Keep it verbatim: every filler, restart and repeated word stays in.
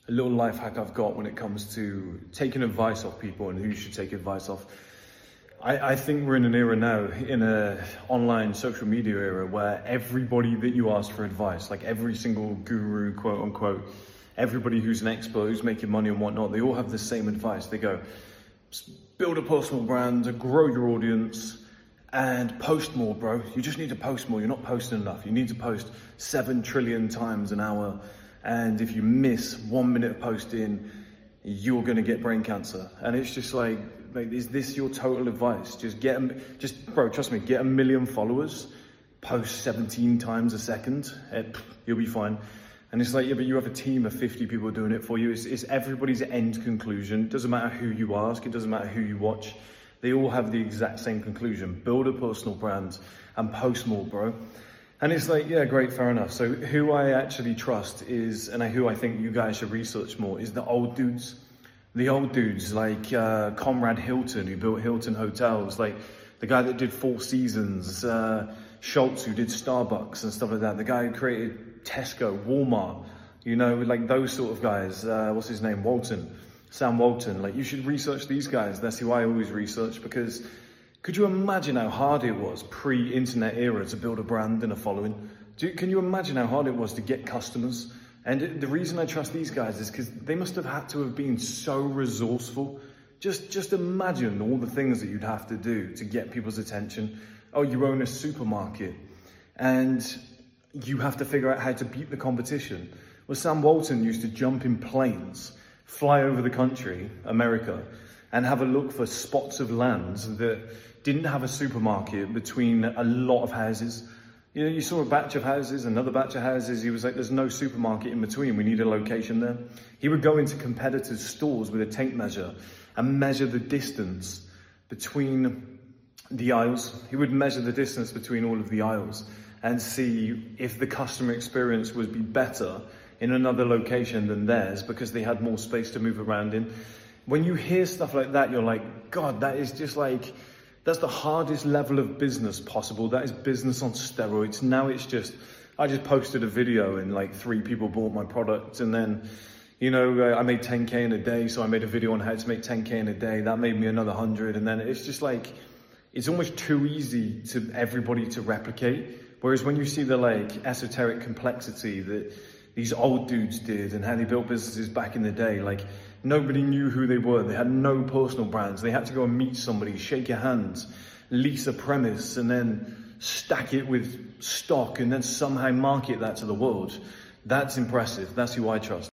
a little life hack I've got when it comes to taking advice off people and who you should take advice off. I, I think we're in an era now, in a online social media era, where everybody that you ask for advice, like every single guru, quote unquote, everybody who's an expert, who's making money and whatnot, they all have the same advice. They go, build a personal brand, grow your audience, and post more, bro. You just need to post more. You're not posting enough. You need to post seven trillion times an hour. And if you miss one minute of posting, you're gonna get brain cancer. And it's just like, like, is this your total advice? Just get them, just, bro, trust me, get a million followers, post seventeen times a second, and you'll be fine. And it's like, yeah, but you have a team of fifty people doing it for you. It's, it's everybody's end conclusion. It doesn't matter who you ask, it doesn't matter who you watch. They all have the exact same conclusion. Build a personal brand and post more, bro. And it's like, yeah, great, fair enough. So who I actually trust is, and who I think you guys should research more, is the old dudes. The old dudes like uh, Conrad Hilton, who built Hilton Hotels, like the guy that did Four Seasons, uh, Schultz, who did Starbucks and stuff like that, the guy who created Tesco, Walmart, you know, like those sort of guys. Uh, what's his name? Walton, Sam Walton. Like, you should research these guys. That's who I always research, because could you imagine how hard it was pre-internet era to build a brand and a following? Do, can you imagine how hard it was to get customers? And the reason I trust these guys is because they must have had to have been so resourceful. Just, just imagine all the things that you'd have to do to get people's attention. Oh, you own a supermarket and you have to figure out how to beat the competition. Well, Sam Walton used to jump in planes, fly over the country, America, and have a look for spots of land that didn't have a supermarket between a lot of houses. You know, you saw a batch of houses, another batch of houses. He was like, there's no supermarket in between. We need a location there. He would go into competitors' stores with a tape measure and measure the distance between the aisles. He would measure the distance between all of the aisles and see if the customer experience would be better in another location than theirs because they had more space to move around in. When you hear stuff like that, you're like, God, that is just like, that's the hardest level of business possible. That is business on steroids. Now it's just, I just posted a video and like three people bought my product, and then, you know, I made ten K in a day. So I made a video on how to make ten K in a day. That made me another hundred. And then it's just like, it's almost too easy to everybody to replicate. Whereas when you see the like esoteric complexity that these old dudes did and how they built businesses back in the day, like nobody knew who they were. They had no personal brands. They had to go and meet somebody, shake your hands, lease a premise, and then stack it with stock and then somehow market that to the world. That's impressive. That's who I trust.